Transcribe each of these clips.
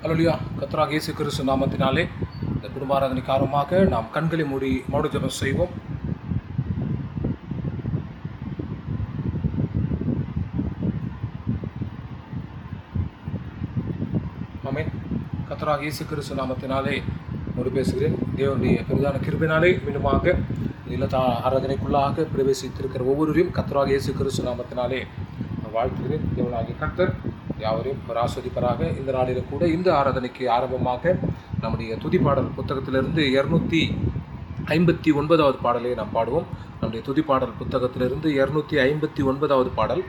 அல்லேலூயா. கர்த்தராகிய இயேசு கிறிஸ்து நாமத்தினாலே இந்த குடும்பாராதனைக்கு ஆரம்பமாக நாம் கண்களை மூடி மௌன ஜெபம் செய்வோம். ஆமென். கர்த்தராகிய இயேசு கிறிஸ்து நாமத்தினாலே ஒரு பேசுகிறேன். தேவனுடைய பெரிதான கிருபையினாலே மீண்டுமாக இல்லத்த ஆராதனைக்குள்ளாக பிரவேசித்திருக்கிற ஒவ்வொருவரையும் கர்த்தராகிய இயேசு கிறிஸ்து நாமத்தினாலே வாழ்த்துகிறேன். தேவனாகிய கர்த்தர் யாவரையும் ஒரு ஆஸ்வதிப்பராக. இந்த நாளில் கூட இந்த ஆராதனைக்கு ஆரம்பமாக நம்முடைய துதிப்பாடல் புத்தகத்திலிருந்து 259வது பாடலை நாம் பாடுவோம். நம்முடைய துதிப்பாடல் புத்தகத்திலிருந்து 259வது பாடல்.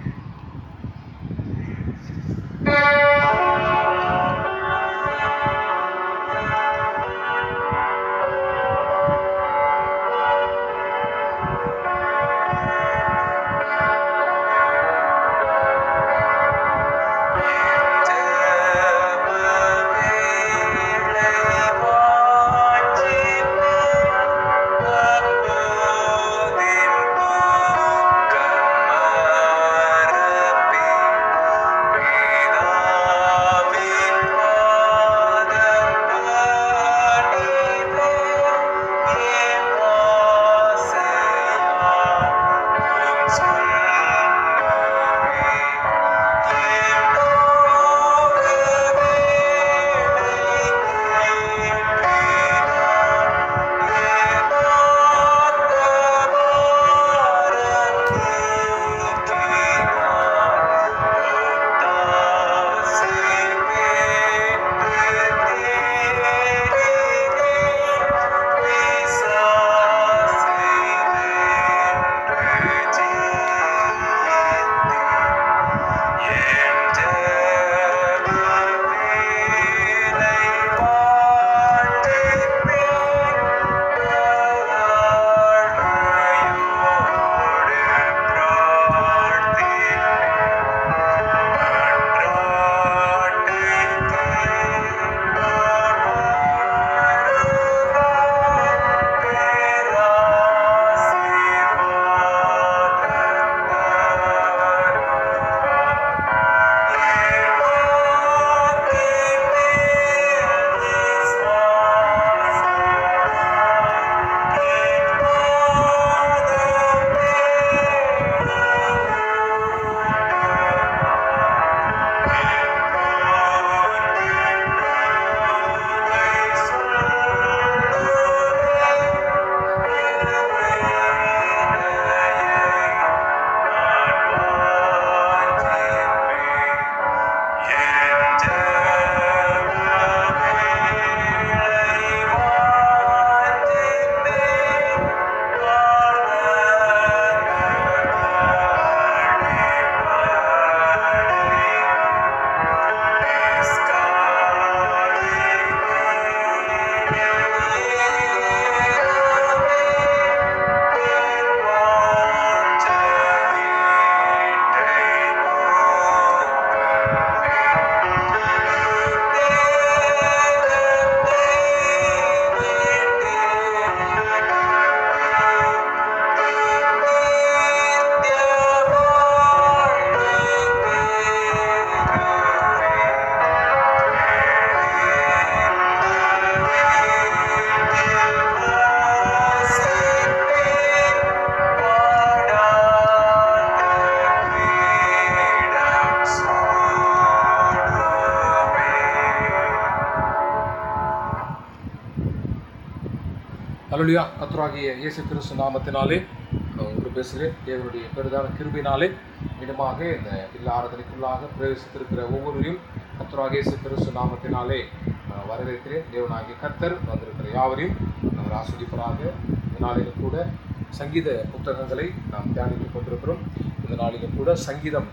அல்லேலூயா. கர்த்தராகிய இயேசு கிறிஸ்து நாமத்தினாலே ஒரு பேசுகிறேன். தேவனுடைய பெரிதான கிருபையினாலே மீண்டுமாக இந்த இல்ல ஆராதனைக்குள்ளாக பிரவேசித்திருக்கிற ஒவ்வொருவரையும் கர்த்தராகிய இயேசு கிறிஸ்து நாமத்தினாலே வரவேற்கிறேன். தேவனாகிய கர்த்தர் வந்திருக்கிற யாவரையும் நாங்கள் ஆஸ்வதிப்பராக. இந்த நாளிலும் கூட சங்கீத புத்தகங்களை நாம் தியானித்துக் கொண்டிருக்கிறோம். இந்த நாளிலும் கூட சங்கீதம்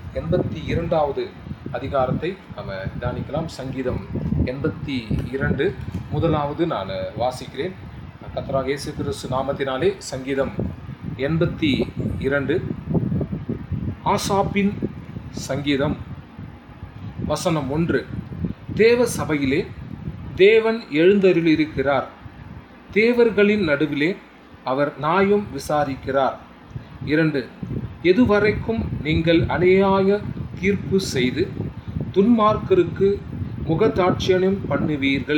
82வது அதிகாரத்தை நம்ம தியானிக்கலாம். சங்கீதம் 82 முதலாவது நான் வாசிக்கிறேன். கர்த்தராகிய இயேசு கிறிஸ்து நாமத்தினாலே சங்கீதம் 82 ஆசாப்பின் சங்கீதம் வசனம் 1. தேவ சபையிலே தேவன் எழுந்தருளியிருக்கிறார், தேவர்களின் நடுவிலே அவர் நியாயம் விசாரிக்கிறார். 2. எதுவரைக்கும் நீங்கள் அநியாய தீர்ப்பு செய்து துன்மார்க்கருக்கு முகதாட்சியம் பண்ணுவீர்கள்.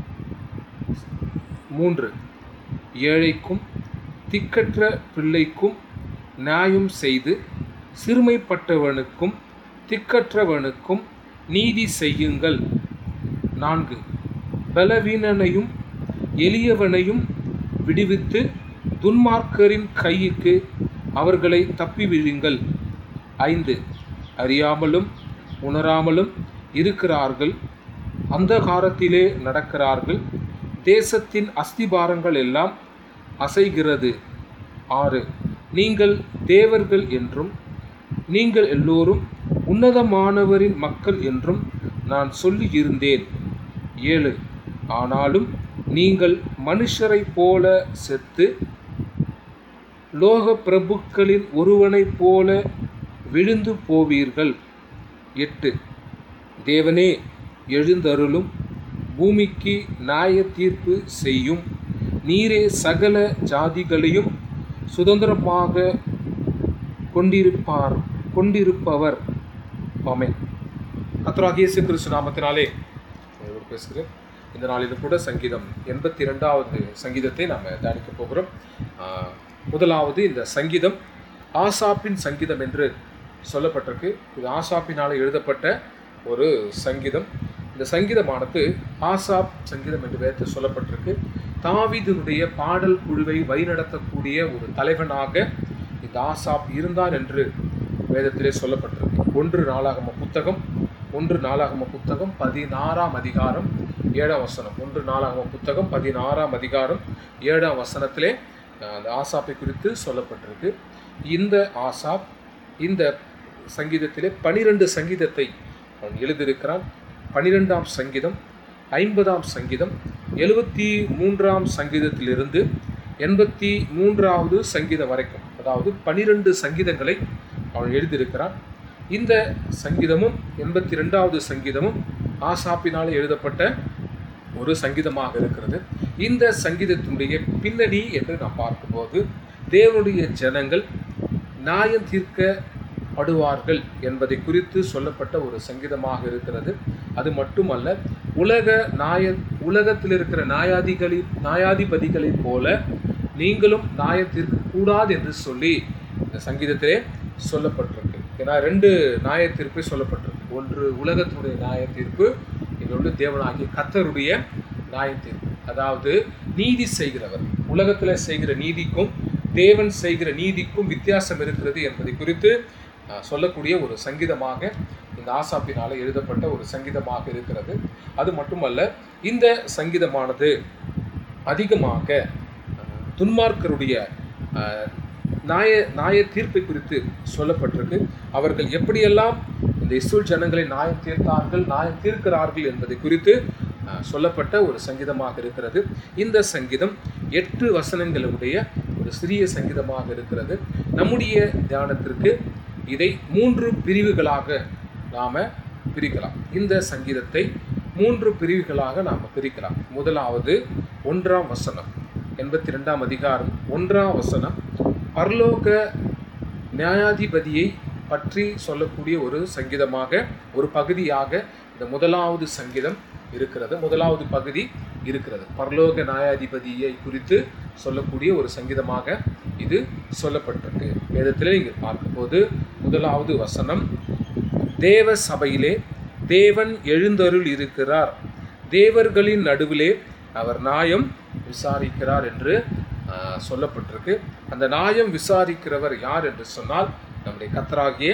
3. ஏழைக்கும் திக்கற்ற பிள்ளைக்கும் நியாயம் செய்து சிறுமைப்பட்டவனுக்கும் திக்கற்றவனுக்கும் நீதி செய்யுங்கள். 4. பலவீனனையும் எளியவனையும் விடுவித்து துன்மார்க்கரின் கைக்கு அவர்களை தப்பிவிடுங்கள். 5. அறியாமலும் உணராமலும் இருக்கிறார்கள், அந்தகாரத்திலே நடக்கிறார்கள், தேசத்தின் அஸ்திபாரங்கள் எல்லாம் அசைகிறது. 6. நீங்கள் தேவர்கள் என்றும் நீங்கள் எல்லோரும் உன்னதமானவரின் மக்கள் என்றும் நான் சொல்லியிருந்தேன். 7. ஆனாலும் நீங்கள் மனுஷரைப் போல செத்து லோக பிரபுக்களின் ஒருவனைப் போல விழுந்து போவீர்கள். 8. தேவனே எழுந்தருளும், பூமிக்கு நியாய தீர்ப்பு செய்யும், நீரே சகல ஜாதிகளையும் சுதந்திரமாக கொண்டிருப்பவர். ஆமென். கர்த்தராகிய இயேசு கிறிஸ்து நாமத்தினாலே பேசுகிறேன். இந்த நாளிலும் கூட சங்கீதம் 82வது சங்கீதத்தை நாம் தியானிக்க போகிறோம். முதலாவது இந்த சங்கீதம் ஆசாப்பின் சங்கீதம் என்று சொல்லப்பட்டிருக்கு. இது ஆசாப்பினால் எழுதப்பட்ட ஒரு சங்கீதம். இந்த சங்கீதமானது ஆசாப் சங்கீதம் என்று வேதத்தில் சொல்லப்பட்டிருக்கு. தாவீதினுடைய பாடல் குழுவை வழிநடத்தக்கூடிய ஒரு தலைவனாக இந்த ஆசாப் இருந்தான் என்று வேதத்திலே சொல்லப்பட்டிருக்கு. 1 நாளாகம புத்தகம் 16ஆம் அதிகாரம் 7ஆம் வசனம். 1 நாளாகம புத்தகம் 16ஆம் அதிகாரம் 7ஆம் வசனத்திலே அந்த ஆசாப்பை குறித்து சொல்லப்பட்டிருக்கு. இந்த ஆசாப் இந்த சங்கீதத்திலே 12 சங்கீதத்தை அவன் எழுதியிருக்கிறான். 12ஆம் சங்கீதம், 50ஆம் சங்கீதம், 73ஆம் சங்கீதத்திலிருந்து 83வது சங்கீதம் வரைக்கும், அதாவது 12 சங்கீதங்களை அவன் எழுதியிருக்கிறான். இந்த சங்கீதமும் 82வது சங்கீதமும் ஆசாப்பினால் எழுதப்பட்ட ஒரு சங்கீதமாக இருக்கிறது. இந்த சங்கீதத்தினுடைய பின்னணி என்று நாம் பார்க்கும்போது தேவனுடைய ஜனங்கள் நியாயம் தீர்க்கப்படுவார்கள் என்பதை குறித்து சொல்லப்பட்ட ஒரு சங்கீதமாக இருக்கிறது. அது மட்டுமல்ல, உலகத்தில் இருக்கிற நியாயாதிபதிகளைப் போல நீங்களும் நியாயம் தீர்க்கக்கூடாது என்று சொல்லி இந்த சங்கீதத்திலே சொல்லப்பட்டிருக்கு. ஏன்னா 2 நியாய தீர்ப்பை சொல்லப்பட்டிருக்கு. ஒன்று உலகத்தினுடைய நியாய தீர்ப்பு, இன்னொன்று தேவனாகிய கர்த்தருடைய நியாய தீர்ப்பு. அதாவது நீதி செய்கிறவர், உலகத்தில் செய்கிற நீதிக்கும் தேவன் செய்கிற நீதிக்கும் வித்தியாசம் இருக்கிறது என்பதை குறித்து சொல்லக்கூடிய ஒரு சங்கீதமாக இந்த ஆசாப்பினால் எழுதப்பட்ட ஒரு சங்கீதமாக இருக்கிறது. அது மட்டுமல்ல, இந்த சங்கீதமானது அதிகமாக துன்மார்க்கருடைய நியாய தீர்ப்பை குறித்து சொல்லப்பட்டிருக்கு. அவர்கள் எப்படியெல்லாம் இந்த இஸ்ரவேல் ஜனங்களை நியாயம் தீர்க்கிறார்கள் என்பதை குறித்து சொல்லப்பட்ட ஒரு சங்கீதமாக இருக்கிறது. இந்த சங்கீதம் 8 வசனங்களுடைய ஒரு சிறிய சங்கீதமாக இருக்கிறது. நம்முடைய தியானத்திற்கு இதை 3 பிரிவுகளாக நாம் பிரிக்கலாம். இந்த சங்கீதத்தை 3 பிரிவுகளாக நாம் பிரிக்கலாம். முதலாவது 1ஆம் வசனம், 82ஆம் அதிகாரம் 1ஆம் வசனம் பரலோக நியாயாதிபதியை பற்றி சொல்லக்கூடிய ஒரு சங்கீதமாக, ஒரு பகுதியாக இந்த முதலாவது சங்கீதம் இருக்கிறது. முதலாவது பகுதி இருக்கிறது. பரலோக நியாயாதிபதியை குறித்து சொல்லக்கூடிய ஒரு சங்கீதமாக இது சொல்லப்பட்டிருக்கு. வேதத்திலே நீங்கள் பார்க்கும்போது முதலாவது வசனம், தேவ சபையிலே தேவன் எழுந்தருள் இருக்கிறார், தேவர்களின் நடுவிலே அவர் நியாயம் விசாரிக்கிறார் என்று சொல்லப்பட்டிருக்கு. அந்த நியாயம் விசாரிக்கிறவர் யார் என்று சொன்னால் நம்முடைய கர்த்தராகிய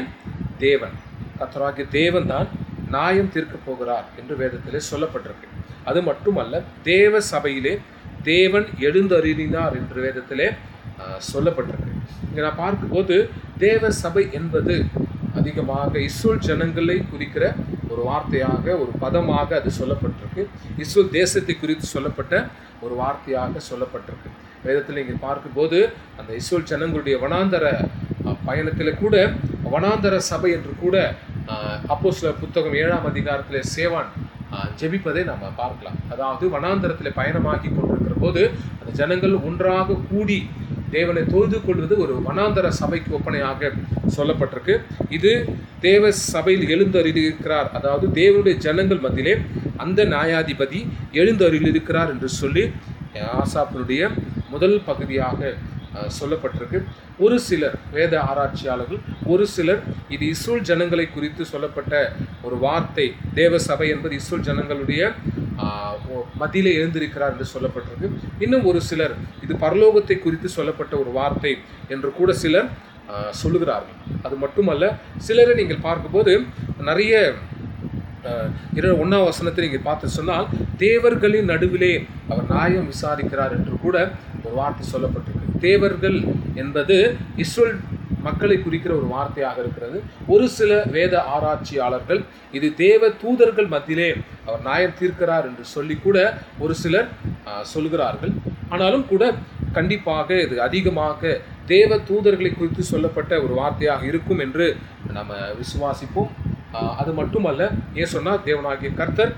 தேவன் தான் நியாயம் தீர்க்கப் போகிறார் என்று வேதத்திலே சொல்லப்பட்டிருக்கு. அது மட்டுமல்ல, தேவ சபையிலே தேவன் எழுந்தருளினார் என்று வேதத்திலே சொல்லப்பட்டிருக்கு. இங்கே நான் பார்க்கும்போது தேவ சபை என்பது அதிகமாக இஸ்ரவேல் ஜனங்களை குறிக்கிற ஒரு வார்த்தையாக, ஒரு பதமாக அது சொல்லப்பட்டிருக்கு. இஸ்ரவேல் தேசத்தை குறித்து சொல்லப்பட்ட ஒரு வார்த்தையாக சொல்லப்பட்டிருக்கு. வேதத்தில் இங்கே பார்க்கும்போது அந்த இஸ்ரவேல் ஜனங்களுடைய வனாந்தர பயணத்தில் கூட வனாந்தர சபை என்று கூட அப்போஸ்தலர் புத்தகம் 7ஆம் அதிகாரத்தில் சேவான் ஜெபிப்பதை நம்ம பார்க்கலாம். அதாவது வனாந்தரத்தில் பயணமாகி கொண்டிருக்கிற போது அந்த ஜனங்கள் ஒன்றாக கூடி தேவனை தொழுது கொள்வது ஒரு வனாந்தர சபைக்கு ஒப்பனையாக சொல்லப்பட்டிருக்கு. இது தேவ சபையில் எழுந்தருளியிருக்கிறார், அதாவது தேவனுடைய ஜனங்கள் மத்தியிலே அந்த நியாயாதிபதி எழுந்தருளியிருக்கிறார் என்று சொல்லி ஆசாப்பினுடைய முதல் பகுதியாக சொல்லப்பட்டிருக்கு. ஒரு சிலர் வேத ஆராய்ச்சியாளர்கள், ஒரு சிலர் இது இஸ்ரேல் ஜனங்களை குறித்து சொல்லப்பட்ட ஒரு வார்த்தை, தேவ சபை என்பது இஸ்ரேல் ஜனங்களுடைய மத்தியிலே எழுந்திருக்கிறார் என்று சொல்லப்பட்டிருக்கு. இன்னும் ஒரு சிலர் இது பரலோகத்தை குறித்து சொல்லப்பட்ட ஒரு வார்த்தை என்று கூட சிலர் சொல்லுகிறார்கள். அது மட்டுமல்ல, சிலரை நீங்கள் பார்க்கும்போது நிறைய 1ஆம் வசனத்தை நீங்கள் பார்த்து சொன்னால் தேவர்களின் நடுவிலே அவர் நியாயம் விசாரிக்கிறார் என்று கூட ஒரு வார்த்தை சொல்லப்பட்டிருக்கு. தேவர்கள் என்பது இஸ்ரேல் மக்களை குறிக்கிற ஒரு வார்த்தையாக இருக்கிறது. ஒரு சில வேத ஆராய்ச்சியாளர்கள் இது தேவ தூதர்கள் மத்தியிலே அவர் நியாயம் தீர்க்கிறார் என்று சொல்லி கூட ஒரு சிலர் சொல்கிறார்கள். ஆனாலும் கூட கண்டிப்பாக இது அதிகமாக தேவ தூதர்களை குறித்து சொல்லப்பட்ட ஒரு வார்த்தையாக இருக்கும் என்று நம்ம விசுவாசிப்போம். அது மட்டுமல்ல, ஏன் சொன்னால் தேவனாகிய கர்த்தர்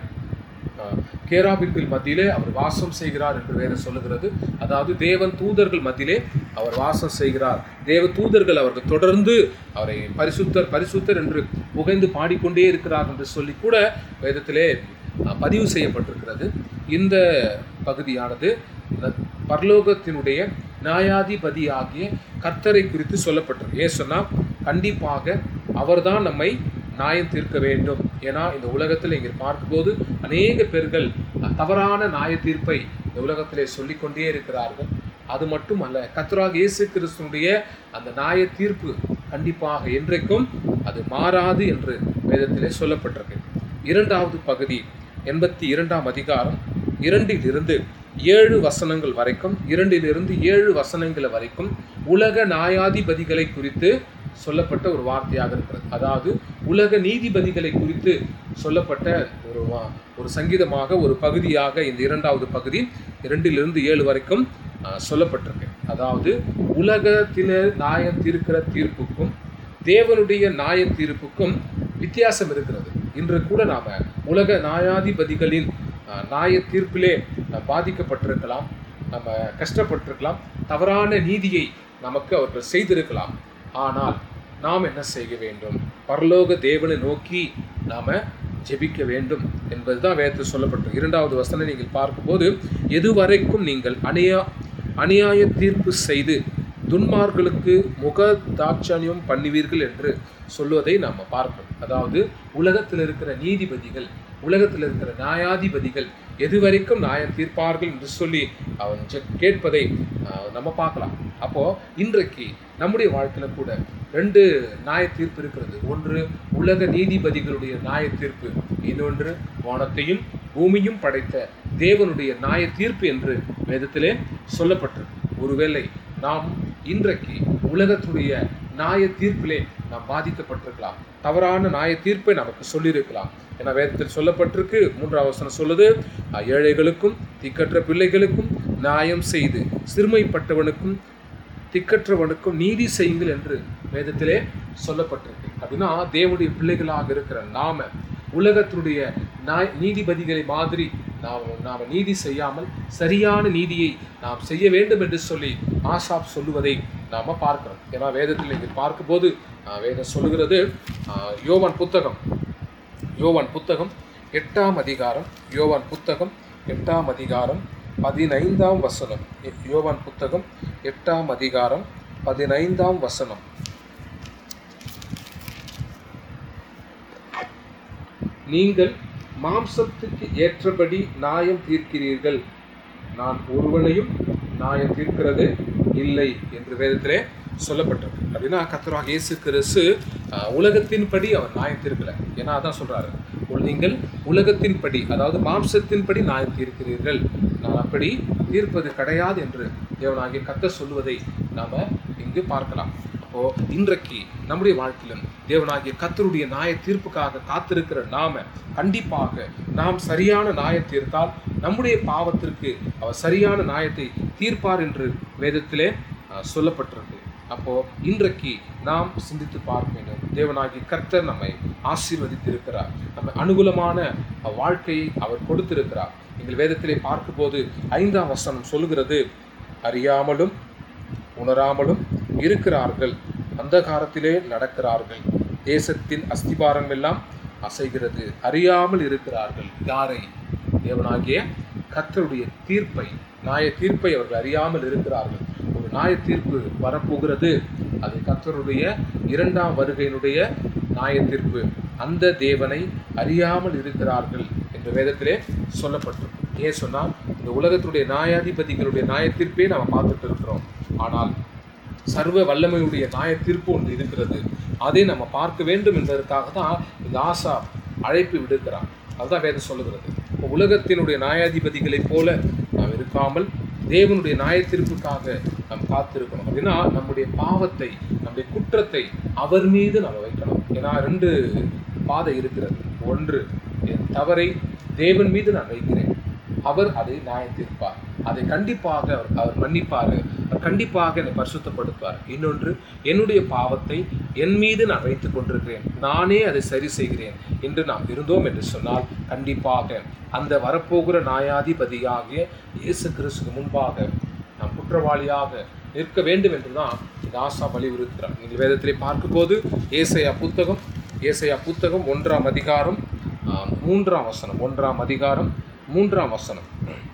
கேராபின்கள் மத்தியிலே அவர் வாசம் செய்கிறார் என்று வேதம் சொல்லுகிறது. அதாவது தேவன் தூதர்கள் மத்தியிலே அவர் வாசம் செய்கிறார். தேவ தூதர்கள் அவர்கள் தொடர்ந்து அவரை பரிசுத்தர் பரிசுத்தர் என்று புகழ்ந்து பாடிக்கொண்டே இருக்கிறார் என்று சொல்லி கூட வேதத்திலே பதிவு செய்யப்பட்டிருக்கிறது. இந்த பகுதியானது பரலோகத்தினுடைய நியாயாதிபதி ஆகிய கர்த்தரை குறித்து சொல்லப்பட்டிருக்கு. ஏன் சொன்னால் கண்டிப்பாக அவர்தான் நம்மை நியாயம் தீர்க்க வேண்டும். ஏன்னா இந்த உலகத்தில் இங்கே பார்க்கும்போது அநேக பேர்கள் தவறான நியாய தீர்ப்பை இந்த உலகத்திலே சொல்லிக்கொண்டே இருக்கிறார்கள். அது மட்டுமல்ல, கர்த்தராகிய இயேசு கிறிஸ்துவினுடைய அந்த நியாய தீர்ப்பு கண்டிப்பாக என்றைக்கும் அது மாறாது என்று வேதத்திலே சொல்லப்பட்டிருக்கு. 2வது பகுதி 82ஆம் அதிகாரம் 2 7 வசனங்கள் வரைக்கும், 2 7 வசனங்கள் வரைக்கும் உலக நியாயாதிபதிகளை குறித்து சொல்லப்பட்ட ஒரு வார்த்தையாக இருக்கிறது. அதாவது உலக நீதிபதிகளை குறித்து சொல்லப்பட்ட ஒரு சங்கீதமாக ஒரு பகுதியாக இந்த 2வது பகுதி 2 7 வரைக்கும் சொல்லப்பட்டிருக்கு. அதாவது உலகத்தில் நியாயம் தீர்க்கிற தீர்ப்புக்கும் தேவனுடைய நியாய தீர்ப்புக்கும் வித்தியாசம் இருக்கிறது. இன்று கூட நாம் உலக நியாயாதிபதிகளின் நியாய தீர்ப்பிலே பாதிக்கப்பட்டிருக்கலாம், நம்ம கஷ்டப்பட்டிருக்கலாம், தவறான நீதியை நமக்கு அவர்கள் செய்திருக்கலாம். ஆனால் நாம் என்ன செய்ய வேண்டும்? பரலோக தேவனை நோக்கி நாம் ஜெபிக்க வேண்டும் என்பதுதான் வேதத்தில் சொல்லப்பட்டது. 2வது வசனம் நீங்கள் பார்க்கும்போது, எதுவரைக்கும் நீங்கள் அநியாய தீர்ப்பு செய்து துன்மார்களுக்கு முக தாட்சணியம் பண்ணுவீர்கள் என்று சொல்வதை நாம் பார்க்கிறோம். அதாவது உலகத்தில் இருக்கிற நீதிபதிகள், உலகத்தில் இருக்கிற நியாயாதிபதிகள் எதுவரைக்கும் நியாயம் தீர்ப்பார்கள் என்று சொல்லி அவன் கேட்பதை நம்ம பார்க்கலாம். அப்போது இன்றைக்கு நம்முடைய வாழ்க்கையில் கூட 2 நியாய தீர்ப்பு இருக்கிறது. ஒன்று உலக நீதிபதிகளுடைய நியாய தீர்ப்பு, இன்னொன்று வானத்தையும் பூமியும் படைத்த தேவனுடைய நியாய தீர்ப்பு என்று வேதத்திலே சொல்லப்பட்டிருக்கு. ஒருவேளை நாம் இன்றைக்கு உலகத்துடைய நியாய தீர்ப்பிலே நாம் பாதிக்கப்பட்டிருக்கலாம், தவறான நியாய தீர்ப்பை நமக்கு சொல்லியிருக்கலாம். ஏன்னா வேதத்தில் சொல்லப்பட்டிருக்கு, 3ஆம் வசனம் சொல்லுது, ஏழைகளுக்கும் திக்கற்ற பிள்ளைகளுக்கும் நியாயம் செய்து சிறுமைப்பட்டவனுக்கும் திக்கற்றவனுக்கும் நீதி செய்யுங்கள் என்று வேதத்திலே சொல்லப்பட்டிருக்கு. அப்படின்னா தேவனுடைய பிள்ளைகளாக இருக்கிற நாம உலகத்தினுடைய நீதிபதிகளை மாதிரி நாம் நீதி செய்யாமல் சரியான நீதியை நாம் செய்ய வேண்டும் என்று சொல்லி ஆசாப் சொல்லுவதை நாம் பார்க்கிறோம். ஏன்னா வேதத்தில் இங்கே பார்க்கும்போது வேதம் சொல்லுகிறது, யோவான் புத்தகம் 8ஆம் அதிகாரம், யோவான் புத்தகம் 8ஆம் அதிகாரம் 15ஆம் வசனம். யோவான் புத்தகம் 8ஆம் அதிகாரம் 15ஆம் வசனம். நீங்கள் மாம்சத்துக்கு ஏற்றபடி நியாயம் தீர்க்கிறீர்கள், நான் ஒருவனையும் நியாயம் தீர்க்கிறது இல்லை என்று வேதத்திலே சொல்லப்பட்டிருக்கு. அப்படின்னா கர்த்தராகிய இயேசு கிறிஸ்து உலகத்தின்படி அவர் நியாயம் தீர்க்கலை. ஏன்னா அதான் சொல்றாரு, நீங்கள் உலகத்தின்படி, அதாவது மாம்சத்தின்படி நியாயம் தீர்க்கிறீர்கள், நான் அப்படி தீர்ப்பது கிடையாது என்று தேவனாகிய கர்த்தர் சொல்லுவதை நாம் இங்கு பார்க்கலாம். அப்போது இன்றைக்கு நம்முடைய வாழ்க்கையிலும் தேவனாகிய கர்த்தருடைய நியாய தீர்ப்புக்காக காத்திருக்கிற நாம கண்டிப்பாக நாம் சரியான நியாயம் தீர்த்தால் நம்முடைய பாவத்திற்கு அவர் சரியான நியாயத்தை தீர்ப்பார் என்று வேதத்திலே சொல்லப்பட்டிருக்கு. அப்போது இன்றைக்கு நாம் சிந்தித்து பார்க்க வேண்டும். தேவனாகிய கர்த்தர் நம்மை ஆசீர்வதித்திருக்கிறார், நம்ம அனுகூலமான வாழ்க்கையை அவர் கொடுத்திருக்கிறார். எங்கள் வேதத்திலே பார்க்கும்போது 5ஆம் வசனம் சொல்லுகிறது, அறியாமலும் உணராமலும் இருக்கிறார்கள். அந்தகாரத்திலே நடக்கிறார்கள். தேசத்தின் அஸ்திபாரம் எல்லாம் அசைகிறது. அறியாமல் இருக்கிறார்கள். யாரை? தேவனாகிய கர்த்தருடைய தீர்ப்பை, நியாய தீர்ப்பை அவர்கள் அறியாமல் இருக்கிறார்கள். ஒரு நியாய தீர்ப்பு வரப்போகிறது. அது கர்த்தருடைய இரண்டாம் வருகையினுடைய நியாய தீர்ப்பு. அந்த தேவனை அறியாமல் இருக்கிறார்கள் என்று வேதத்திலே சொல்லப்பட்டிருக்கும். ஏன் சொன்னால், இந்த உலகத்துடைய நியாயாதிபதிகளுடைய நியாய தீர்ப்பே நாம் பார்த்துட்டு இருக்கிறோம். ஆனால் சர்வ வல்லமையுடைய நியாய தீர்ப்பு ஒன்று இருக்கிறது. அதை நம்ம பார்க்க வேண்டும் என்பதற்காக தான் இந்த ஆசா அழைப்பு விடுக்கிறான். அதுதான் வேதம் சொல்லுகிறது. உலகத்தினுடைய நியாயாதிபதிகளைப் போல நாம் இருக்காமல் தேவனுடைய நியாய தீர்ப்புக்காக நாம் காத்திருக்கணும். அப்படின்னா நம்முடைய பாவத்தை, நம்முடைய குற்றத்தை அவர் மீது நம்ம வைக்கணும். ஏன்னா 2 பாதை இருக்கிறது. ஒன்று, என் தவறை தேவன் மீது நான் வைக்கிறேன், அவர் அதை நியாய தீர்ப்பார், அதை கண்டிப்பாக அவர் மன்னிப்பார், அவர் கண்டிப்பாக என்னை பரிசுத்தப்படுத்துவார். இன்னொன்று, என்னுடைய பாவத்தை என் மீது நான் வைத்துக் கொண்டிருக்கிறேன், நானே அதை சரி செய்கிறேன் என்று நாம் இருந்தோம் என்று சொன்னால் கண்டிப்பாக அந்த வரப்போகிற நியாயாதிபதியாகிய இயேசு கிறிஸ்துவுக்கு முன்பாக நாம் குற்றவாளியாக நிற்க வேண்டும் என்றுதான் இந்த ஆசா வலியுறுத்துகிறார். நீங்கள் வேதத்திலே பார்க்கும்போது ஏசாயா புத்தகம் 1ஆம் அதிகாரம் 3ஆம் வசனம், 1ஆம் அதிகாரம் 3ஆம் வசனம்.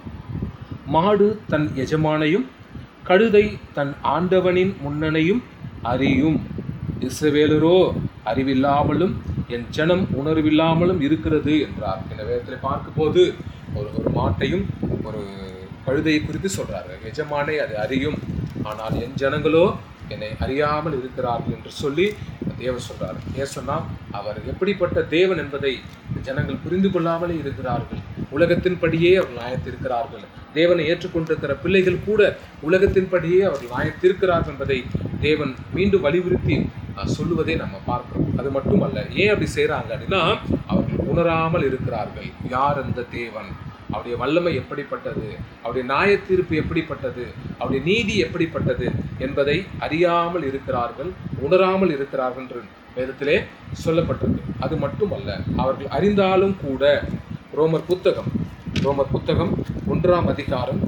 மாடு தன் எஜமானையும் கழுதை தன் ஆண்டவனின் முன்னனையும் அறியும், இஸ்ரவேலரோ அறிவில்லாமலும் என் ஜனம் உணர்வில்லாமலும் இருக்கிறது என்றார். இந்த வேதத்தில் பார்க்கும்போது ஒரு மாட்டையும் ஒரு கழுதையை குறித்து சொல்றாரு. எஜமானை அது அறியும், ஆனால் என் ஜனங்களோ என்னை அறியாமல் இருக்கிறார்கள் என்று சொல்லி தேவன் சொல்றாரு. ஏன் சொன்னால், அவர் எப்படிப்பட்ட தேவன் என்பதை ஜனங்கள் புரிந்து கொள்ளாமலே இருக்கிறார்கள். உலகத்தின்படியே அவர்கள் நியாயத்திருக்கிறார்கள். தேவனை ஏற்றுக்கொண்டிருக்கிற பிள்ளைகள் கூட உலகத்தின்படியே அவர்கள் நியாயத்திருக்கிறார்கள் என்பதை தேவன் மீண்டும் வலியுறுத்தி சொல்லுவதை நம்ம பார்க்கிறோம். அது மட்டுமல்ல, ஏன் அப்படி செய்கிறாங்க அப்படின்னா, அவர்கள் உணராமல் இருக்கிறார்கள். யார் அந்த தேவன், அவருடைய வல்லமை எப்படிப்பட்டது, அவருடைய நியாய தீர்ப்பு எப்படிப்பட்டது, அவருடைய நீதி எப்படிப்பட்டது என்பதை அறியாமல் இருக்கிறார்கள், உணராமல் இருக்கிறார்கள் என்று வேதத்திலே சொல்லப்பட்டது. அது மட்டுமல்ல, அவர்கள் அறிந்தாலும் கூட ரோமர் புத்தகம் 1ஆம் அதிகாரம்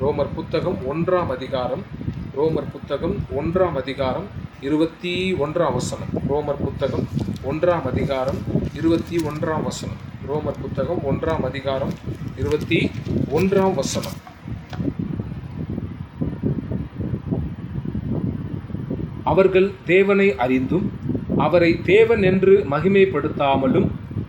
21ஆம் வசனம். ரோமர் புத்தகம் 1ஆம் அதிகாரம் 21ஆம் வசனம். ரோமர் புத்தகம் 1ஆம் அதிகாரம் 21ஆம் வசனம். அவர்கள் தேவனை அறிந்தும் அவரை தேவன் என்று மகிமைப்படுத்தாமலும்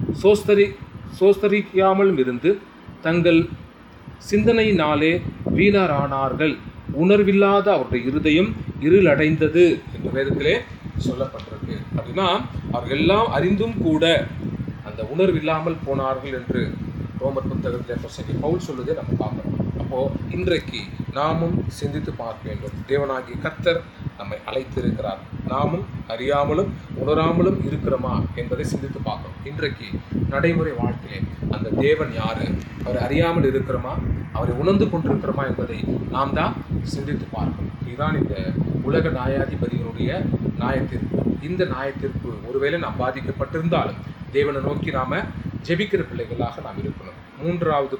சோஸ்தரிக்காமலும் இருந்து தங்கள் சிந்தனையினாலே வீணரானார்கள். உணர்வில்லாத அவருடைய இருதயம் இருளடைந்தது என்று வேதத்திலே சொல்லப்பட்டிருக்கு. அப்படின்னா அவர்கள் எல்லாம் அறிந்தும் கூட அந்த உணர்வில்லாமல் போனார்கள் என்று ரோமர் புத்தகத்தில் பவுல் சொல்வதை நம்ம பார்க்கிறோம். அப்போ இன்றைக்கு நாமும் சிந்தித்து பார்க்க வேண்டும். தேவனாகிய கர்த்தர் நம்மை அழைத்திருக்கிறார். நாமும் அறியாமலும் உணராமலும் இருக்கிறோமா என்பதை சிந்தித்து பார்க்கணும். இன்றைக்கு நடைமுறை வாழ்க்கையிலே அந்த தேவன் யாரு, அவரை அறியாமல் இருக்கிறோமா, அவரை உணர்ந்து கொண்டிருக்கிறோமா என்பதை நாம் தான் சிந்தித்து பார்க்கணும். இதுதான் இந்த உலக நியாயாதிபதிகளுடைய நியாயத்தீர்ப்பு. இந்த நியாயத்தீர்ப்பு ஒருவேளை நாம் பாதிக்கப்பட்டிருந்தாலும் தேவனை நோக்கி நாம ஜெபிக்கிற பிள்ளைகளாக நாம் இருக்கணும். மூன்றாவது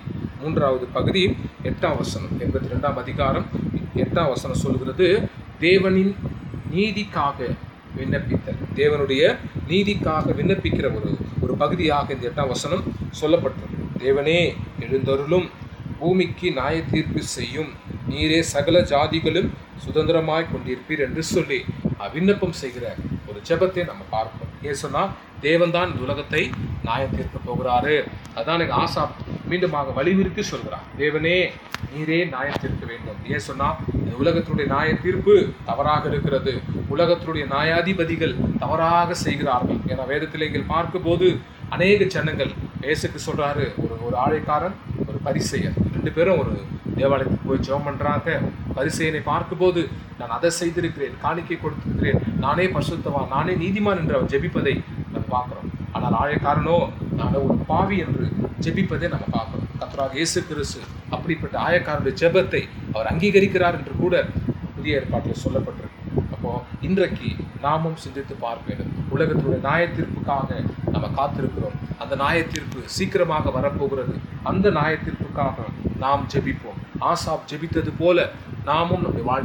பகுதி 8ஆம் வசனம், 82ஆம் அதிகாரம் 8ஆம் வசனம் சொல்கிறது, தேவனின் நீதிக்காக விண்ணப்பித்தல். தேவனுடைய நீதிக்காக விண்ணப்பிக்கிற ஒரு பகுதியாக இந்த 8ஆம் வசனம் சொல்லப்பட்டிருக்கு. தேவனே எழுந்தருளும், பூமிக்கு நியாய தீர்ப்பு செய்யும், நீரே சகல ஜாதிகளும் சுதந்திரமாய் கொண்டிருப்பீர் என்று சொல்லி விண்ணப்பம் செய்கிற ஒரு ஜெபத்தை நம்ம பார்ப்போம். ஏன் சொன்னால், தேவன் தான் இந்த உலகத்தை நியாயம் தீர்க்க போகிறாரு. அதான் எனக்கு ஆசா மீண்டுமாக வலியுறுத்தி சொல்கிறார். தேவனே நீரே நியாயம் தீர்க்க வேண்டும். ஏன் சொன்னால், இந்த உலகத்தினுடைய நியாய தீர்ப்பு தவறாக இருக்கிறது. உலகத்தினுடைய நியாயாதிபதிகள் தவறாக செய்கிறார்கள். ஏன்னா வேதத்தில் இங்கே பார்க்கும்போது அநேக ஜனங்கள் இயேசுக்கு சொல்றாரு, ஒரு ஆழைக்காரன், ஒரு பரிசேயன், 2 பேரும் ஒரு தேவாலயத்துக்கு போய் ஜெபம் பண்றாங்க. பரிசேயனை பார்க்கும்போது, நான் அதை செய்திருக்கிறேன், காணிக்கை கொடுத்திருக்கிறேன், நானே பரிசுத்தவான், நானே நீதிமான் என்று அவர் ஜெபிப்பதை நம்ம பார்க்கிறோம். ஆனால் ஆயக்காரனோ, நான் ஒரு பாவி என்று ஜெபிப்பதை நம்ம பார்க்கிறோம். கர்த்தராகிய இயேசு கிறிஸ்து அப்படிப்பட்ட ஆயக்காரனுடைய ஜெபத்தை அவர் அங்கீகரிக்கிறார் என்று கூட புதிய ஏற்பாட்டில் சொல்லப்பட்டிருக்கு. அப்போ இன்றைக்கு நாமும் சிந்தித்து பார்க்க வேண்டும். உலகத்தினுடைய நியாய தீர்ப்புக்காக நம்ம காத்திருக்கிறோம். அந்த நியாய தீர்ப்பு சீக்கிரமாக வரப்போகிறது. அந்த நியாய தீர்ப்புக்காக நாம் ஜெபிப்போம். ஆசாப் ஜெபித்தது போல நாமும் நம்முடைய வாழ்க்கையிலே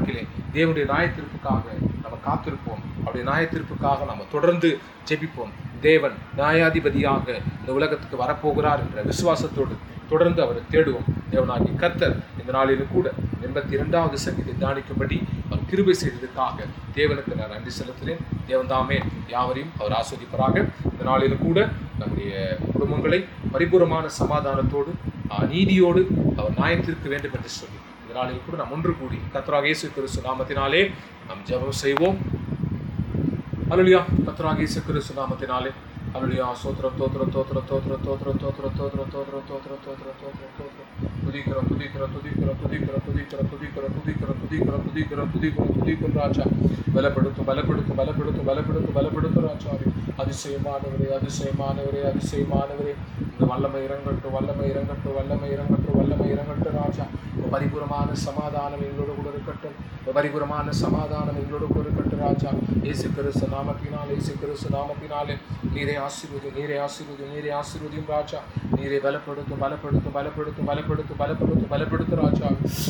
தேவனுடைய நியாயத்தீர்ப்புக்காக நம்ம காத்திருப்போம். அவருடைய நியாயத்தீர்ப்புக்காக நம்ம தொடர்ந்து ஜெபிப்போம். தேவன் நியாயாதிபதியாக இந்த உலகத்துக்கு வரப்போகிறார் என்ற விசுவாசத்தோடு தொடர்ந்து அவரை தேடுவோம். தேவனாகிய கர்த்தர் இந்த நாளிலும் கூட 82வது சங்கீதத்தை தியானிக்கும்படி அவர் கிருபை செய்ததற்காக தேவனுக்கு நான் நன்றி செலுத்துகிறேன். தேவன் தாமே யாவரையும் அவர் ஆஸ்வதிப்பராக. இந்த நாளிலும் கூட நம்முடைய குடும்பங்களை பரிபூர்ணமான சமாதானத்தோடு நீதியோடு அவர் நியாயத்திற்கு வேண்டும் என்று சொல்லி இந்த நாளில் கூட நாம் ஒன்று கூடி கர்த்தராகிய இயேசு கிறிஸ்து நாமத்தினாலே நாம் ஜெபம் செய்வோம். அல்லேலூயா. கர்த்தராகிய இயேசு கிறிஸ்து நாமத்தினாலே அல்லேலூயா. ஸ்தோத்திரம் தோத்திரம் தோத்திரம் தோத்திரம் தோத்திரம் தோத்திரம் தோத்திரம் தோத்திரம் தோத்திரம் தோத்திரம் தோத்திரம் தோத்திரம் துதிக்கிறோம் துதிக்கிறோம் துதிக்கிறோம் துதிக்கிறோம் துதிக்கிறோம் துதிக்கிறோம் துதிக்கிறோம் துதிக்கிறோம் துதிக்கிறோம் துதிக்கிறோம் துதிக்கிறோம் ராஜா. பலப்படுத்தும் பலப்படுத்தும் பலப்படுத்தும் பலப்படுத்தும் பலப்படுத்தும் ராஜாவே. அதிசயமானவரே அதிசயமானவரே அதிசயமானவரே. இந்த வல்லமை இறங்கட்டும் வல்லமை இறங்கட்டும் வல்லமை இறங்கட்டும் வல்லமை இறங்கட்டும் ராஜா. பரிபூரமான சமாதானம் எங்களோடு கூட இருக்கட்டும். பரிபூரமான சமாதானம் எங்களோடு கூட இருக்கட்டும் ராஜா. இயேசு கிறிஸ்து நாமத்தினாலே இயேசு கிறிஸ்து நாமத்தினாலே நீரே ஆசீர்வதியும் நீரே ஆசீர்வதியும் நீரே ஆசீர்வதியும் ராஜா. நீரே பலப்படுத்தும் பலப்படுத்தும் பலப்படுத்தும் பலப்படுத்தும் பலப்படுத்தும் பலப்படுத்தும் ராஜா.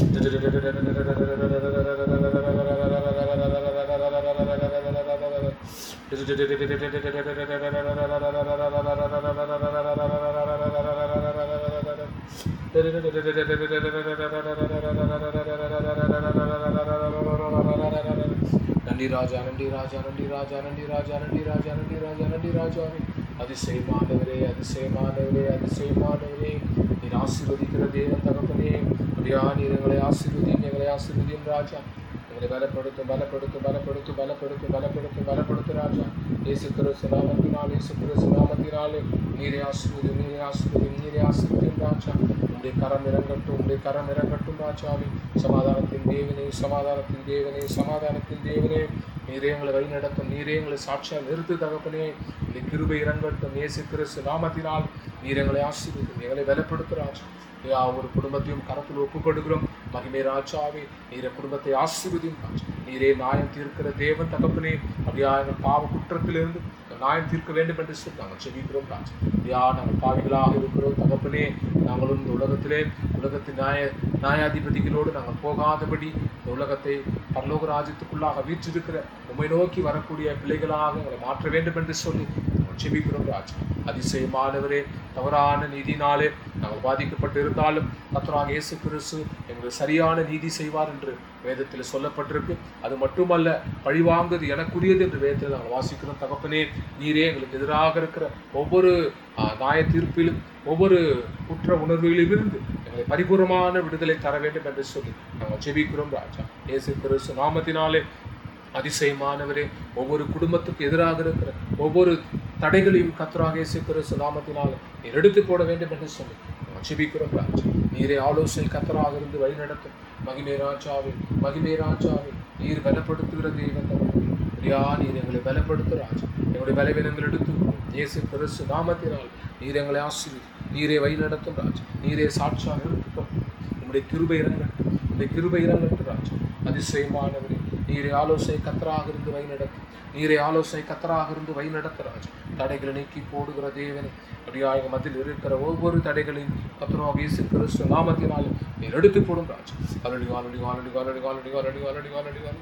நன்றி ராஜா நன்றி ராஜா நன்றி ராஜா நன்றி ராஜா நன்றி ராஜா நன்றி ராஜா நன்றி ராஜாவே. அதிசயமானவரே அதிசயமானவரே அதிசயமானவரே. நீர் ஆசீர்வதிக்கிற தேவன் தகப்பனே. அப்படியா நீர் எங்களை ஆசீர்வதியும் எங்களை ஆசீர்வதியும் ராஜா. எங்களை பலப்படுத்தும் பலப்படுத்தும் பலப்படுத்தும் பலப்படுத்தும் பலப்படுத்தும் பலப்படுத்தும் ராஜா. இயேசு கிறிஸ்து நாமத்தினாலே இயேசு கிறிஸ்து நாமத்தினாலே நீரே ஆசீர்வதியும் நீரே ஆசீர்வதியும் நீரே ஆசீர்வதியும் ராஜா. உடைய கரம் இறங்கட்டும் உடைய கரம் இறங்கட்டும் ராஜாவே. சமாதானத்தின் தேவனே சமாதானத்தின் தேவனே சமாதானத்தின் தேவனே. நீரே எங்களை வழி நடத்தும் நீரே எங்களை சாட்சியாக நிறுத்து தகப்பனே. இந்த கிருபை இறங்கட்டும் இயேசு கிறிஸ்து நாமத்தினால். நீர் எங்களை ஆசீர்வதியும் எங்களை பலப்படுத்தும் ராஜா. ஒரு குடும்பத்தையும் கரத்தில் ஒப்புக்கொடுக்கிறோம். மகிமை ராஜாவே நீர குடும்பத்தை ஆசீர்வதியும் ராஜா. நீரே நியாயம் தீர்க்கிற தேவன் தகப்பனே. அப்படியா எங்கள் பாவ குற்றத்திலிருந்து நியாயம் தீர்க்க வேண்டும் என்று சொல்லி நாங்கள் செபிக்கிறோம் ராஜா. அப்படியா நாங்கள் பாவிகளாக இருக்கிறோம் தகப்பனே. நாங்களும் இந்த உலகத்தின் நியாயாதிபதிகளோடு நாங்கள் போகாதபடி இந்த உலகத்தை பரலோக ராஜ்யத்துக்குள்ளாக வீற்றிருக்கிற உம்மை நோக்கி வரக்கூடிய பிள்ளைகளாக எங்களை மாற்ற வேண்டும் என்று சொல்லி செபிக்கிறோம் ராஜா. அதிசயமானவரே. தவறான நீதினாலே நாங்கள் பாதிக்கப்பட்டு இருந்தாலும் கர்த்தராகிய இயேசு கிறிஸ்து எங்களுக்கு சரியான நீதி செய்வார் என்று வேதத்தில் சொல்லப்பட்டிருக்கு. அது மட்டுமல்ல பழிவாங்குவது எனக்குரியது என்று வேதத்தில் நாங்கள் வாசிக்கிறோம் தகப்பனே. நீரே எங்களுக்கு எதிராக இருக்கிற ஒவ்வொரு நியாய தீர்ப்பிலும் ஒவ்வொரு குற்ற உணர்வுகளிலிருந்து எங்களை பரிபூர்ணமான விடுதலை தர வேண்டும் என்று சொல்லி நாங்கள் செபிக்கிறோம் ராஜா. இயேசு கிறிஸ்து நாமத்தினாலே அதிசயமானவரே. ஒவ்வொரு குடும்பத்துக்கு எதிராக இருக்கிற ஒவ்வொரு தடைகளையும் கர்த்தராகிய இயேசு கிறிஸ்து நாமத்தினால் நீர் எடுத்து போட வேண்டும் என்று சொல்லி ஜெபிக்கிறோம் ராஜா. நீரே ஆலோசனை கர்த்தராக இருந்து வழி நடத்தும் மகிமை ராஜாவே மகிமை ராஜாவே. நீர் பலப்படுத்துகிற தேவன் அப்படியா நீர் எங்களை பலப்படுத்து ராஜா. எங்களுடைய பலவீனங்கள் எடுத்து இயேசு கிறிஸ்து நாமத்தினால் நீர் எங்களை ஆசீர்வதி. நீரே வழி நடத்தும் ராஜா. நீரே சாட்சியாக இருக்கும். உங்களுடைய கிருபை இறங்கட்டும் உங்களுடைய கிருபை இறங்கட்டும் ராஜா. அதிசயமானவரே. நீரே ஆலோசனை கர்த்தராக இருந்து வழி நடத்தும். நீரே ஆலோசனை கர்த்தராக இருந்து வழி நடத்தும் ராஜா. தடைகளை நீக்கி போடுகிற தேவனே. அப்படியா எங்கள் மத்தியில் இருக்கிற ஒவ்வொரு தடைகளையும் கர்த்தராகிய இயேசு கிறிஸ்து நாமத்தினால் நீர் எடுத்து போடும் ராஜா. அல்லேலூயா அல்லேலூயா அல்லேலூயா அல்லேலூயா அல்லேலூயா அல்லேலூயா அல்லேலூயா.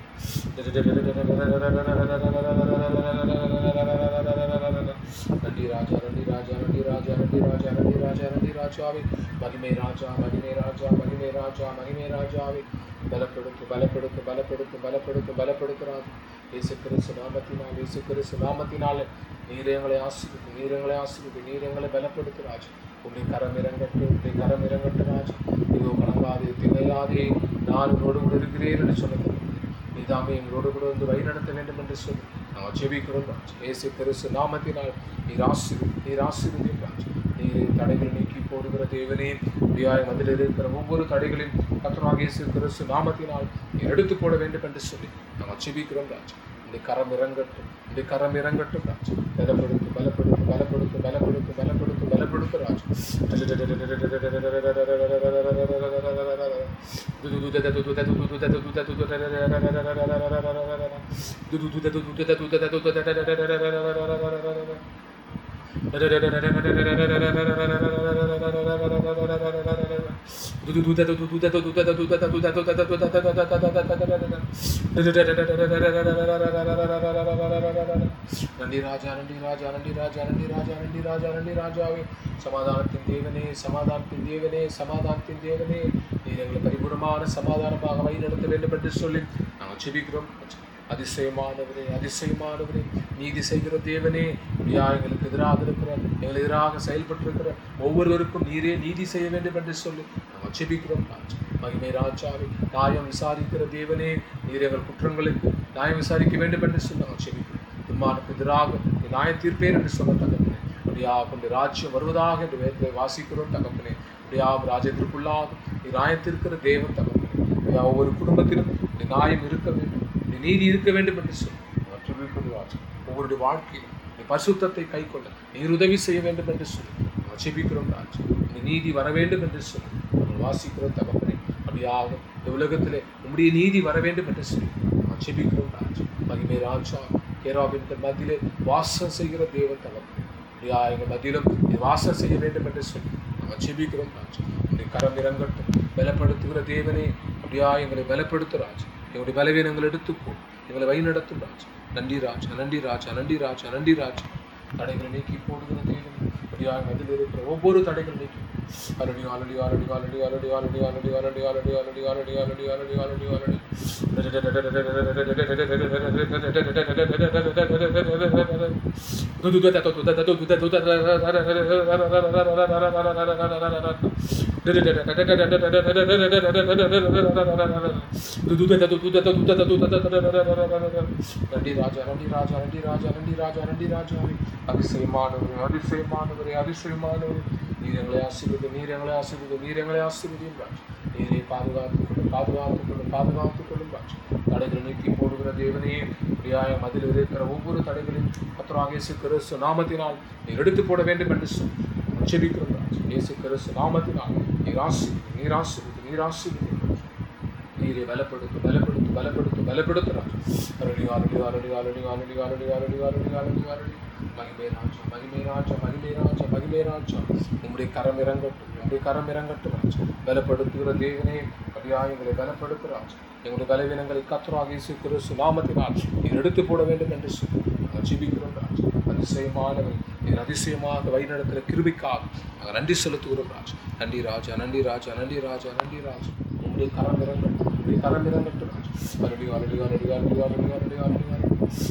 நன்றி ராஜா நன்றி ராஜா நன்றி ராஜா நன்றி ராஜா நன்றி ராஜா நன்றி ராஜாவே. மகிமை ராஜா மகிமை ராஜா மகிமை ராஜா மகிமை ராஜாவே. பலப்படுத்து பலப்படுத்து பலப்படுத்து பலப்படுத்து பலப்படுத்து ராஜா. இயேசு கிறிஸ்து நாமத்தினால் இயேசு கிறிஸ்து நாமத்தினாலே நீர் எங்களை ஆசீர்வதி நீர் எங்களை ஆசீர்வதி நீர் எங்களை பலப்படுத்து ராஜா. உன்னை கரம் இறங்கட்டு உன்னை கரம் இறங்கட்டு ராஜா. இதோ கலங்காதே திகையாதே நான் உங்களோடு கூட இருக்கிறேன் என்று சொன்னது. நீதாமே எங்களோடு கூட வந்து வழி நடத்த வேண்டும் என்று சொல்லி நாங்கள் ஜெபிக்கிறோம் ராஜா. இயேசு கிறிஸ்து நாமத்தினால் நீர் ஆசீர்வதி ராஜா. நீர் தடைகளை நீக்கி போடுகிற தேவனே. முடியாய் மதில் இருக்கிற ஒவ்வொரு தடைகளையும் கர்த்தராகிய இயேசு கிறிஸ்து நாமத்தினால் நீர் எடுத்து போட வேண்டும் என்று சொல்லி நாங்கள் ஜெபிக்கிறோம் ராஜா. இந்த கரம் இறங்கட்டும் இந்த கரம் இறங்கட்டும் ராஜா. பலப்படுத்து பலப்படுத்து பலப்படுத்து பலப்படுத்து பலப்படுத்து பலப்படுத்து ராஜா. நன்றி ராஜா, நன்றி ராஜா, நன்றி ராஜா, நன்றி ராஜா, நன்றி ராஜா, நன்றி ராஜாவே. சமாதானத்தின் தேவனே, சமாதானத்தின் தேவனே, சமாதானத்தின் தேவனே, நீர் எங்களை பரிபூர்ணமான சமாதானமாக வழிநடத்த வேண்டும் என்று சொல்லி நாங்கள் ஜெபிக்கிறோம். அதிசயமானவரே, அதிசயமானவரே, நீதி செய்கிற தேவனே, எங்களுக்கு எதிராக இருக்கிற, எங்களுக்கு எதிராக செயல்பட்டிருக்கிற ஒவ்வொருவருக்கும் நீரே நீதி செய்ய வேண்டும் என்று சொல்லி நாங்கள் ஜெபிக்கிறோம். மகிமை ராஜாவே, நியாயம் விசாரிக்கிற தேவனே, நீர் எங்கள் குற்றங்களுக்கு நியாயம் விசாரிக்க வேண்டும் என்று சொல்லி நாங்கள் ஜெபிக்கிறோம். துன்மானுக்கு எதிராக நியாயம் தீர்ப்பேன் என்று சொல்ல தகப்பனே, கொண்டு ராஜ்யம் வருவதாக என்று வேதத்தை வாசிக்கிறோம் தகப்பனே. ராஜ்யத்திற்குள்ளாக நீ நியாயத்திருக்கிற தேவன் தகப்பனே. ஒவ்வொரு குடும்பத்திலும் நீ நியாயம் இருக்க வேண்டும், நீ நீதி இருக்க வேண்டும் என்று சொல்லி ஒவ்வொருடைய வாழ்க்கையிலும் நீ பரிசுத்தத்தை கை கொள்ள நீர் உதவி செய்ய வேண்டும் என்று சொல்லி ஜெபிக்கிறோம் ராஜா. நீ நீதி வர வேண்டும் என்று சொல்லி வாசிக்கிறோம் தகப்பனே. அப்படியாக இந்த உலகத்திலே உம்முடைய நீதி வர வேண்டும் என்று சொல்லி ஜெபிக்கிறோம் ராஜா. மகிமை ராஜா, கேராபின்கள் மத்தியிலே வாசம் செய்கிற தேவன் தகப்பனே. அப்படியா எங்கள் மத்தியிலும் நீ வாசம் செய்ய வேண்டும் என்று சொல்லி நாங்கள் ஜெபிக்கிறோம் ராஜா. உன்னுடைய கரம் இறங்கட்டும், பலப்படுத்துகிற தேவனே. அப்படியா எங்களை பலப்படுத்த ராஜா. எங்களுடைய பலவீனங்கள் எடுத்துப்போ எங்களை வழிநடத்தும் ராஜா. நன்றி ராஜா, நன்றி ராஜா, நன்றி ராஜா, நன்றி ராஜா. தடைகளை நீக்கி போடுகிற தேவனே. அப்படியா அதில் இருக்கிற ஒவ்வொரு தடைகள் நீக்கி அலடி ஆலடி ஆலடி ஆலடி ஆலடி ஆலடி ஆலடி ஆலடி ஆலடி ஆலடி ஆலடி ஆலடி ஆலடி ஆலடி ஆலடி நன்றி ராஜா, நன்றி ராஜா, நன்றி ராஜா, நன்றி ராஜா, நன்றி ராஜாவே. அதிசயமானவரே, அதிசயமானவரே, அதிசயமானவரே, நீர் எங்களை ஆசீர்வதி, நீர் எங்களை ஆசீர்வதி, நீர் எங்களை ஆசீர்வதியும் ராஜா. நீரை பாதுகாத்துக்கொள்ளும், பாதுகாத்துக்கொள்ளும், பாதுகாத்துக்கொள்ளும் ராஜா. தடைகளை நீக்கி போடுகிற தேவனே. பிரியாயம் அதில் இருக்கிற ஒவ்வொரு தடைகளையும் கர்த்தராகிய இயேசு கிறிஸ்து நாமத்தினால் நீர் எடுத்து போட வேண்டும் என்று சொல்லி ஜெபிக்கிறோம் ராஜா. இயேசு கிறிஸ்து நாமத்தினால் நீர் ஆசீர்வதி, நீர் ஆசீர்வதி, நீர் ஆசீர்வதி. நீரை பலப்படுத்து, பலப்படுத்து, பலப்படுத்து, பலப்படுத்துறாங்க. அரடி ஆரடி ஆரடி ஆரடி ஆரடி ஆரடி ஆரடி ஆரடி ஆரடி ஆரடி. மகிமே ராஜா, மகிமே ராஜா, மகிமே ராஜா, மகிமே ராஜா. உம்முடைய கரம் இறங்கட்டும், உம்முடைய கரம் இறங்கட்டும் ராஜா. பலப்படுத்துகிற தேவனே. அப்படியா எங்களை பலப்படுத்து ராஜா. எங்களுடைய பலவீனங்களை கர்த்தராகிய இயேசு கிறிஸ்து நாமத்தினால் நீர் எடுத்து போட வேண்டும் என்று சொல்லி நாங்கள் ஜெபிக்கிறோம் ராஜா. அதிசயமானவர், நீர் அதிசயமாக வழிநடத்துகிற கிருபைக்காக நாங்கள் நன்றி செலுத்துகிறோம் ராஜா. நன்றி ராஜா, நன்றி ராஜா, நன்றி ராஜா, நன்றி ராஜா. உங்களுடைய கரம் இறங்கட்டும், உங்களுடைய கரம் இறங்கட்டும் ராஜா. அலடி அலடி அலடி அலடி அலடி அலடி அலடி அலடி.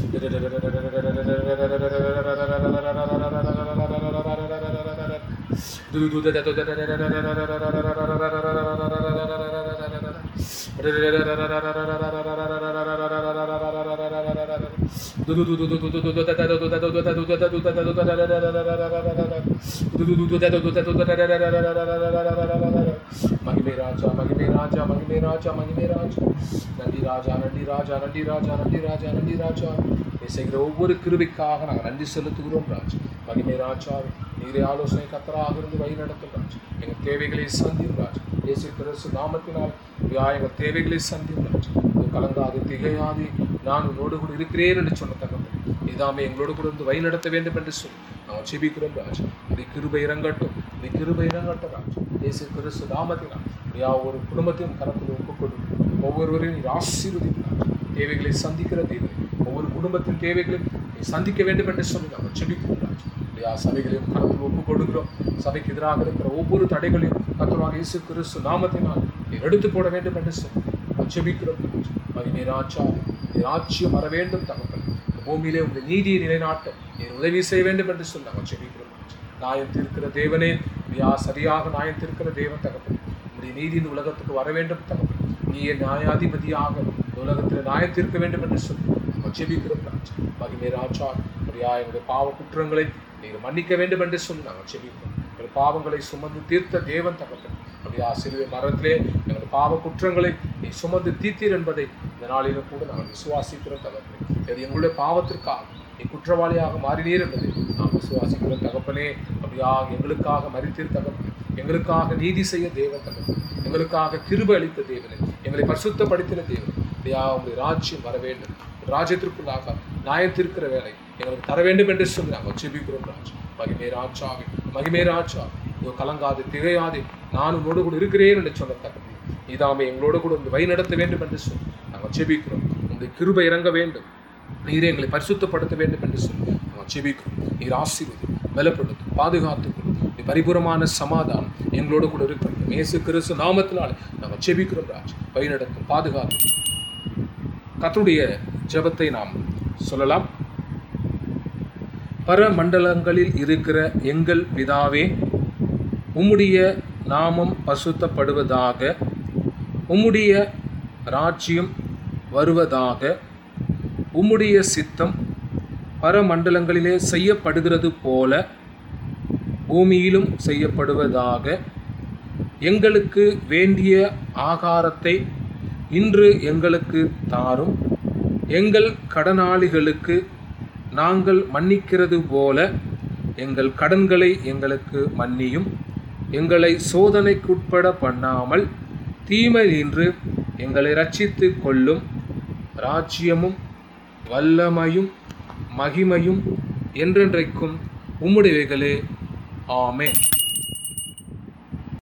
மகிமே ராஜா, மகிமே ராஜா, மகிமே ராஜா, மகிமே ராஜா. நன்றி ராஜா, நன்றி ராஜா, நன்றி ராஜா, நன்றி ராஜா, நன்றி ராஜா. நீ செய்கிற ஒவ்வொரு கிருபைக்காக நாங்கள் நன்றி செலுத்துகிறோம் ராஜா. மகிமே ராஜா, நீரே ஆலோசனை கர்த்தராக இருந்து வழி நடத்தும் ராஜா. எங்கள் தேவைகளை சந்தியும் ராஜா. இயேசு கிறிஸ்து நாமத்தினால் எங்கள் தேவைகளை சந்தியும் ராஜா. கலங்காது, திகையாது, நான் உன்னோடு கூட இருக்கிறேன் என்று சொன்ன தகவல் இதாமே எங்களோடு கூட இருந்து வழி நடத்த வேண்டும் என்று சொல்லி நான் ஜெபிக்கிறோம் ராஜா. இந்த கிருபை இறங்கட்டும், இந்த கிருபை இறங்கட்டும் ராஜா. இயேசு கிறிஸ்து நாமத்தினால் ஒரு குடும்பத்தையும் கரத்தில் ஒப்புக்கொள்ளும். ஒவ்வொருவரையும் நீர் ஆசீர்வதிக்கும் ராஜா. தேவைகளை சந்திக்கிற தேவை, ஒவ்வொரு குடும்பத்தின் தேவைகளையும் நீ சந்திக்க வேண்டும் என்று சொல்லி நாங்கள் ஜெபிக்கிறோம் ராஜா. சபைகளையும் கரத்தில் ஒப்புக் கொடுக்கிறோம். சபைக்கு எதிராக இருக்கிற ஒவ்வொரு தடைகளையும் கர்த்தராகிய இயேசு கிறிஸ்து நாமத்தினால் நீர் எடுத்து போட வேண்டும் என்று சொல்லி ஜெபிக்கிறோம். மகிமே ராஜா, நீர் ராஜ்யம் வர வேண்டும் தகப்பனே. இந்த பூமியிலே உங்களுடைய நீதியை நிலைநாட்ட நீர் உதவி செய்ய வேண்டும் என்று சொல்லி நாங்கள் ஜெபிக்கிறோம். நியாயம் தீர்க்கிற தேவனே, சரியாக நியாயம் தீர்க்கிற தேவன் தகப்பனே. உங்களுடைய நீதி இந்த உலகத்துக்கு வர வேண்டும் தகப்பனே. நீ என் நியாயாதிபதியாக இந்த உலகத்தில் நியாயம் தீர்க்க வேண்டும் என்று சொல்லி நாங்கள் ஜெபிக்கிறோம் ராஜா. மகிமே ராஜா, எங்களுடைய பாவ குற்றங்களை நீர் மன்னிக்க வேண்டும் என்று சொல்லி நாங்கள் ஜெபிக்கிறோம். எங்கள் பாவங்களை சுமந்து தீர்த்த தேவன் தகப்பனே. அப்படியா சிலுவை மரத்திலே எங்கள் பாவ குற்றங்களை நீ சுமந்து தீர்த்தீர் என்பதை இந்த நாளிலும் கூட நாங்கள் விசுவாசிக்கிறோம் தகப்பனே. இது எங்களுடைய பாவத்திற்காக நீ குற்றவாளியாக மாறினீர் என்பதை நாம் விசுவாசிக்கிறோம் தகப்பனே. அப்படியா எங்களுக்காக மரித்தீர் தகப்பனே. எங்களுக்காக நீதி செய்ய தேவன் தகப்பனே. எங்களுக்காக கிருபை அளித்த தேவனே. எங்களை பரிசுத்தப்படுத்தின தேவன். அப்படியா உங்களுடைய ராஜ்யம் வர வேண்டும். ராஜ்யத்திற்குள்ளாக நியாயத்திருக்கிற வேலை எங்களுக்கு தர வேண்டும் என்று சொல்லி நாங்கள் ஜெபிக்கிறோம் ராஜா. மகிமே ராஜாவே, மகிமே ராஜா. இதோ கலங்காது திகையாது, நான் உன்னோடு கூட இருக்கிறேன் என்று சொன்ன தகப்பனே, இதாமே எங்களோடு கூட வழி நடத்த வேண்டும் என்று சொல்லி நாங்கள் ஜெபிக்கிறோம். உங்களுடைய கிருபை இறங்க வேண்டும், நீரே எங்களை பரிசுத்தப்படுத்த வேண்டும் என்று சொல்லி நாங்கள் ஜெபிக்கிறோம். நீர் ஆசீர்வதி, பலப்படுத்தும், பாதுகாத்துக்கொள்ளும். பரிபூரமான சமாதானம் எங்களோடு கூட இருக்கிறது. இயேசு கிறிஸ்து நாமத்தினாலே நாங்கள் ஜெபிக்கிறோம். ராஜ் வழி நடத்தும், பாதுகாத்தும். கர்த்தருடைய ஜெபத்தை நாம் சொல்லலாம். பரமண்டலங்களில் இருக்கிற எங்கள் பிதாவே, உம்முடைய நாமம் பரிசுத்தப்படுவதாக, உம்முடைய ராஜ்யம் வருவதாக, உம்முடைய சித்தம் பரமண்டலங்களிலே செய்யப்படுகிறது போல பூமியிலும் செய்யப்படுவதாக. எங்களுக்கு வேண்டிய ஆகாரத்தை இன்று எங்களுக்கு தாரும். எங்கள் கடனாளிகளுக்கு நாங்கள் மன்னிக்கிறது போல எங்கள் கடன்களை எங்களுக்கு மன்னியும். எங்களை சோதனைக்குட்பட பண்ணாமல் தீமையின்று எங்களை இரட்சித்து கொள்ளும். ராஜ்யமும் வல்லமையும் மகிமையும் என்றென்றைக்கும் உம்முடையவைகளே. ஆமென்.